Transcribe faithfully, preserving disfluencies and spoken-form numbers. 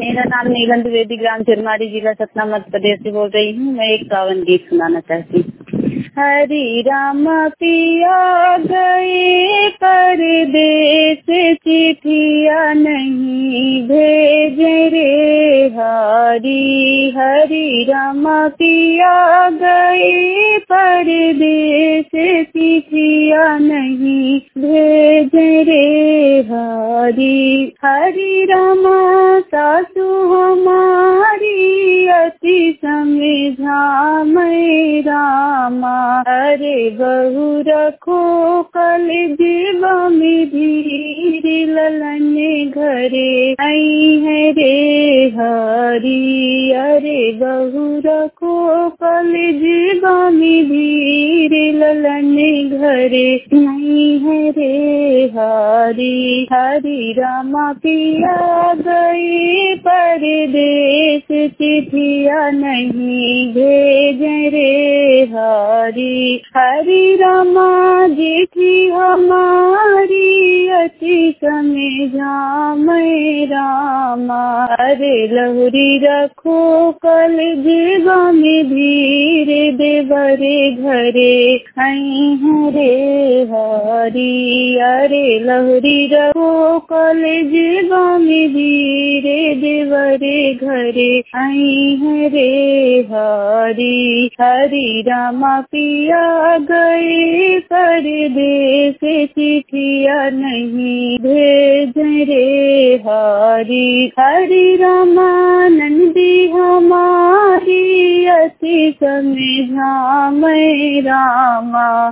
मेरा नाम नीलम द्विवेदी, ग्राम चिरमारी, जिला सतना, मध्य प्रदेश से बोल रही हूँ। मैं एक पावन गीत सुनाना चाहती हूँ। हरि राम पिया गए परदेस, चिट्ठिया नहीं भेजे रे हरि। हरि राम पिया गए परदेस, चिट्ठिया नहीं भेजे रे हरि। हरि राम सासु हमारी अति समझा मैं रामा। अरे बहू रखो कल जीव में धीर, ललन घरे आई है रे हरि। अरे बहू रखो कल जीव में धीर, ललन घरे नहीं है रे हरि। हरि रामा पिया गए परदेस, चिट्ठिया नहीं भेजे रे हरि। हरि रामा जेठी हमारी अति समझा मैं रामा। अरे लहुरी रखो कल जीवा में धीर, देवरे घरे आई है रे हरि। अरे लहुरी रखो कल जीवा में धीर, देवरे घरे आई है रे हरि। हरि रामा पिया गए परदेस, चिट्ठिया नहीं भेजे रे हरि। हरि रामा नंदी हमारी अति समझा मैं रामा।